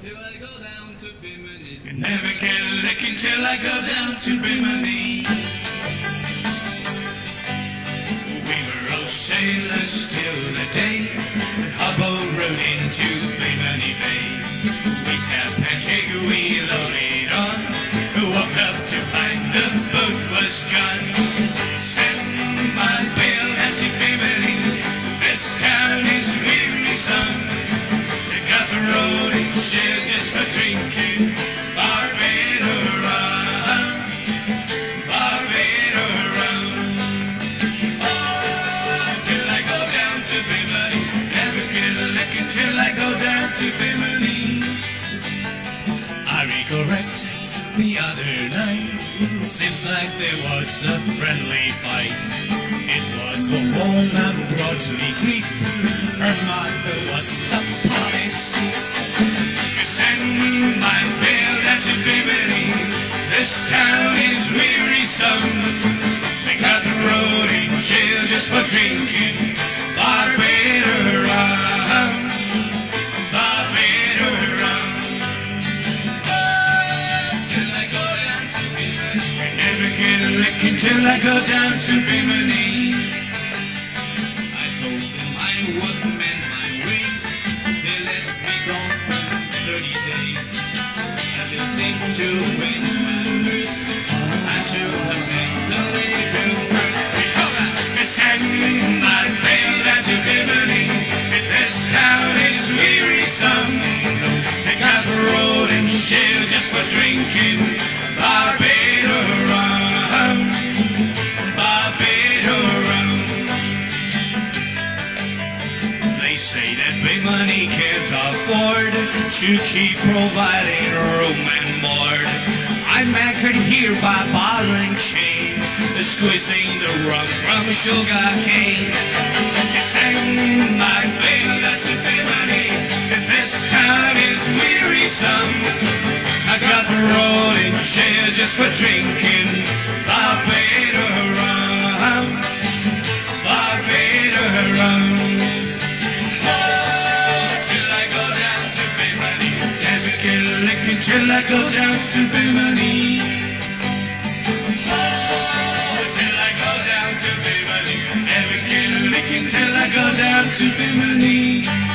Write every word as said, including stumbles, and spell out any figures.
till I go down to Bimini. Can never get a licking till I go down to Bimini. We were all sailors till the day the hubble rode into Bimini Bay. We tapped pancake, we loaded on, woke up to find the boat was gone. Send my bail down to Bimini. This town is wearisome. They got the road in jail just for drinking Barbados rum, Barbados rum. Oh, till I go down to Bimini, never get a lick until I go down to Bimini. I recollect the other night, seems like there was a friendly fight. It was a woman brought me grief, her mother was the police. You send my bail down to Bimini, this town is wearisome. They got the road in jail just for drinking Barbados rum, Barbados rum. Oh, till I go down to Bimini, I never get a lick until I go down to Bimini. I told them I would mend my ways. They let me go for thirty days. And they seemed to wait matters. I should have made the label first. They send my bail down to Bimini. This town is wearisome. They got the road in jail just for drinking Barbados rum, Barbados rum. They say that Bimini can't afford to keep providing room and board. I'm anchored here by ball and chain, squeezing the rum from sugar cane. They send my bail down to Bimini. This town is wearisome. I got the road in jail just for drinking Barbados rum, Barbados rum. Oh, till I go down to Bimini, never get a lick until I go down to Bimini. Oh, till I go down to Bimini, never get a lick until I go down to Bimini.